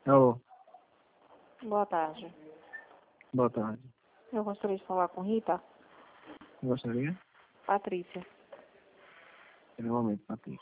Alô, Boa tarde. boa tarde. Eu gostaria de falar com Rita. Gostaria? Patrícia. Pelo momento, Patrícia.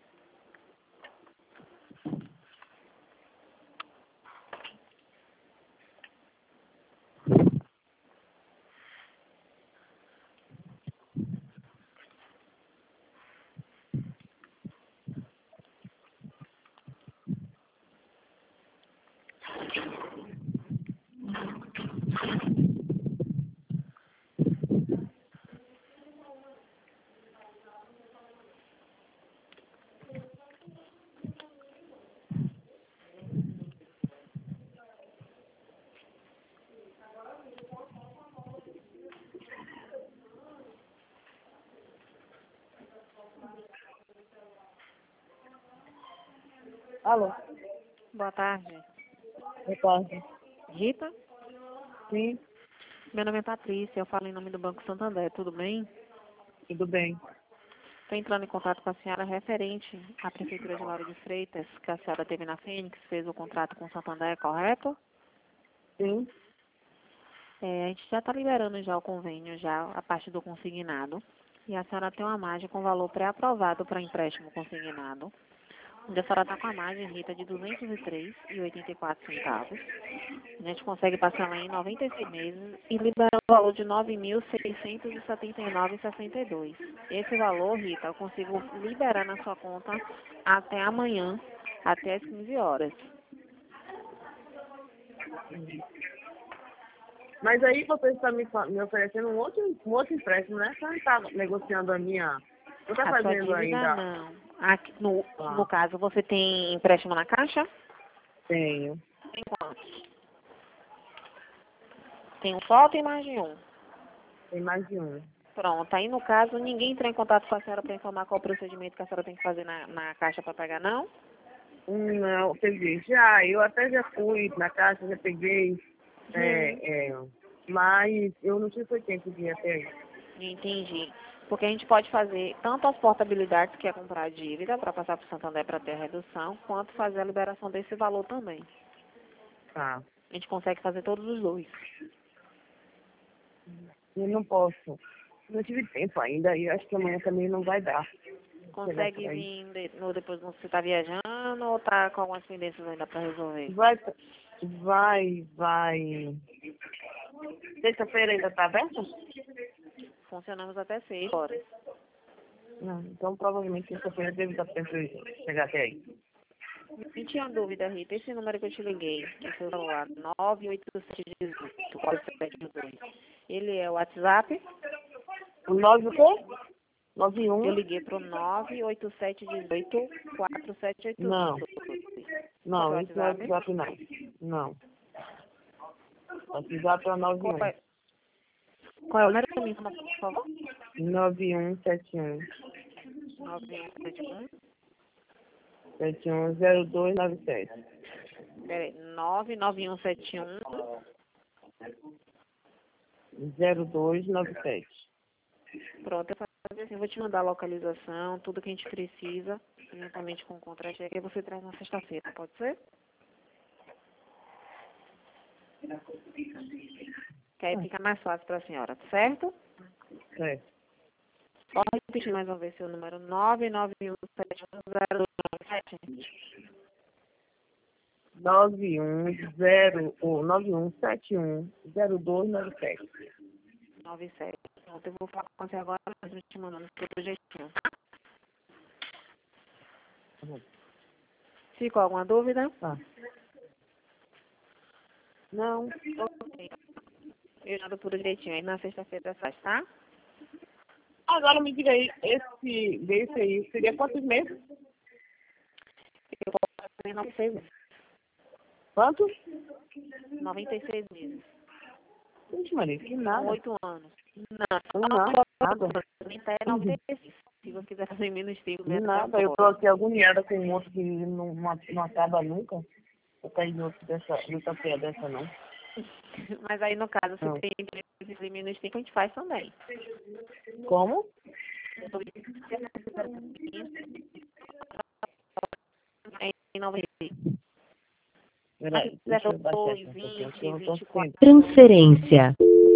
Alô, Boa tarde. boa tarde. Rita? Sim, Meu nome é Patrícia. Eu falo em nome do Banco Santander. Tudo bem? tudo bem. Estou entrando em contato com a senhora referente à Prefeitura de Lauro de Freitas, que a senhora teve na Fênix, fez o contrato com o Santander, correto? Sim, A gente já está liberando já o convênio, já a parte do consignado. E a senhora tem uma margem com valor pré-aprovado para empréstimo consignado. Onde a senhora está com a margem, Rita, de R$ 203,84. A gente consegue parcelar em 96 meses e liberar o valor de R$ 9.679,62. Esse valor, Rita, eu consigo liberar na sua conta até amanhã, até as 15 horas. mas aí você está me oferecendo um outro empréstimo, né? Você não está negociando a minha. Você está A sua fazendo dívida, ainda? não. Aqui, no Ah, caso, você tem empréstimo na Caixa? tenho. Tem quantos? Tem um só ou tem mais de um? Tem mais de um. Pronto, aí no caso, ninguém entra em contato com a senhora para informar qual o procedimento que a senhora tem que fazer na Caixa para pagar, não? Não, peguei. Já, eu até já fui na caixa, já peguei. Mas eu não tive foi tempo de ir até aí. Entendi. Porque a gente pode fazer tanto as portabilidades, que é comprar a dívida para passar para o Santander para ter a redução, quanto fazer a liberação desse valor também. Tá. A gente consegue fazer todos os dois. Eu não posso. Não tive tempo ainda e acho que amanhã também não vai dar. Consegue Chegar por aí. vir depois você está viajando ou está com algumas pendências ainda para resolver? Vai. Sexta-feira ainda está aberta? Funcionamos até 6 horas. Não, então provavelmente sexta-feira deve estar perto de chegar até aí. E tinha uma dúvida, Rita, esse número que eu te liguei, que é o seu celular, 98718-4712, ele é o WhatsApp? O 9 o quê? 91? Eu liguei para o 98718-4782. Esse é o Não, isso não é WhatsApp? WhatsApp não. Não. WhatsApp é o Qual 91. é, qual é o número para mim, por favor? 9171 9171. 710297. Peraí, 99171. 0297. Pronto, eu vou fazer assim, eu vou te mandar a localização, tudo que a gente precisa, juntamente com o contra-cheque, e você traz na sexta-feira, pode ser? Que aí fica mais fácil para a senhora, certo? Certo. Pode repetir mais uma vez seu número, 991710297. 91710297. 97. Pronto, eu vou falar com você agora, mas eu te mandando seu projetinho, tá? Ficou alguma dúvida? Tá. Não. Ok. Eu mando tudo direitinho aí na sexta-feira faz, tá? Agora me diga aí, desse aí, seria quantos meses? Eu posso fazer 96 meses. Quantos? 96 meses. Ixi, Maria, que São nada. 8 anos. Não, Nada. até 96. Se você quiser fazer menos tempo, né, você Nada. Eu tô pode. aqui agoniada com um outro que não acaba nunca. Eu caí em outro dessa, luta feia dessa não. Mas aí, no caso, se Não. tem interesse em fazer menos tempo, a gente faz também. Como? Em 96. Peraí, deixa eu baixar aqui um pouquinho, porque eu não tô 20, sentindo. Transferência.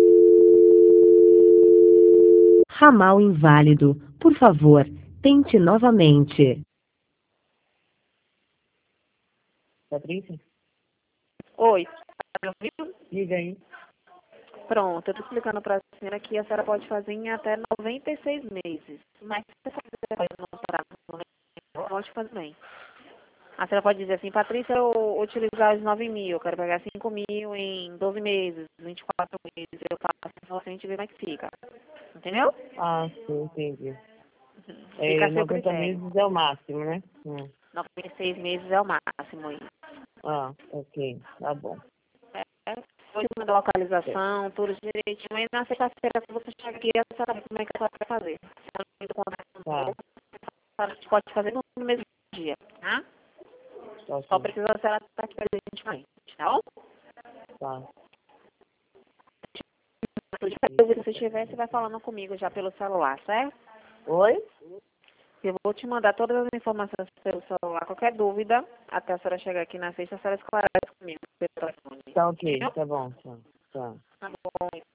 Ramal inválido. Por favor, tente novamente. Patrícia? Oi, tá me ouvindo? Diga aí. Pronto, eu tô explicando para a senhora que a senhora pode fazer em até 96 meses. Mas se você fazer no prazo, pode fazer bem. A senhora pode dizer assim, Patrícia, eu utilizar os 9 mil, eu quero pegar 5 mil em 12 meses, 24 meses, eu faço, então a gente vê como é que fica. Entendeu? Ah, sim, entendi. Fica a seu 90 critério. meses é o máximo, né? 96 meses é o máximo aí. Ah, ok, tá bom. Vou te mandar a localização, tudo direitinho. Aí na sexta-feira, se você chegar aqui, a senhora sabe como é que a senhora vai fazer. Se ela não tem contato com Tá, a gente pode fazer no mesmo dia, tá? tá Só sim, precisa a senhora estar aqui presentemente, tá bom? tá. Se você tiver, você vai falando comigo já pelo celular, certo? Oi? Eu vou te mandar todas as informações pelo celular. Qualquer dúvida, até a senhora chegar aqui na sexta, a senhora esclarece comigo pelo telefone. Tá ok, tá bom, tá. Tá bom.